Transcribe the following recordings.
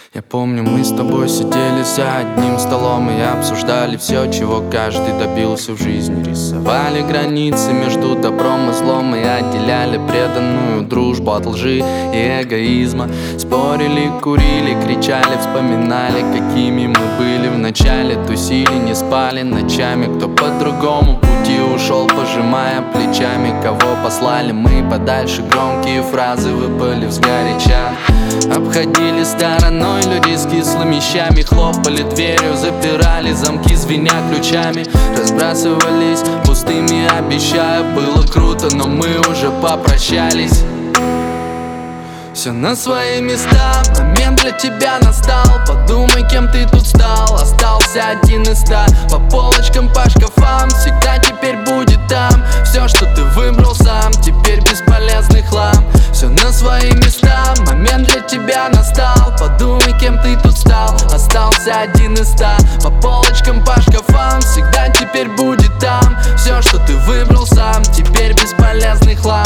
Я помню, мы с тобой сидели за одним столом и обсуждали все, чего каждый добился в жизни. Рисовали границы между добром и злом и отделяли преданную дружбу от лжи и эгоизма. Спорили, курили, кричали, вспоминали, какими мы были в начале. Тусили, не спали ночами, кто по другому пути ушел, пожимая плечами. Кого послали мы подальше, громкие фразы выпали сгоряча. Обходили стороной людей с кислыми щами, хлопали дверью, запирали замки, звеня ключами. Разбрасывались пустыми, обещая, было круто, но мы уже попрощались. Все на свои места, момент для тебя настал. Подумай, кем ты тут стал, остался один из 100. По полочкам, по шкафам, всегда теперь будет там. Все, что ты выбрал сам, теперь бесполезный хлам. Все на свои места, момент для тебя настал. Подумай, кем ты тут стал, остался один из 100. По полочкам, по шкафам, всегда теперь будет там. Все, что ты выбрал сам, теперь бесполезный хлам.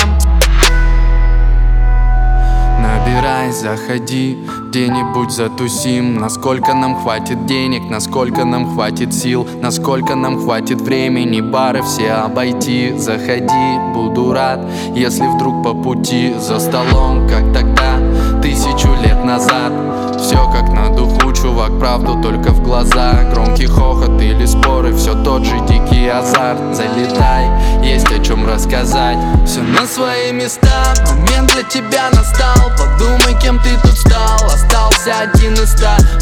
Набирай, заходи, где-нибудь затусим. Насколько нам хватит денег, насколько нам хватит сил, насколько нам хватит времени бары все обойти. Заходи, буду рад, если вдруг по пути за столом, как тогда, 1000 лет назад. Все как на духу, чувак, правду только в глаза. Громкий хохот или споры, все тот же дикий азарт. Залетай, есть о чем рассказать. Все на свои места, момент для тебя настал. Подумай, кем ты тут стал, остался один из 100.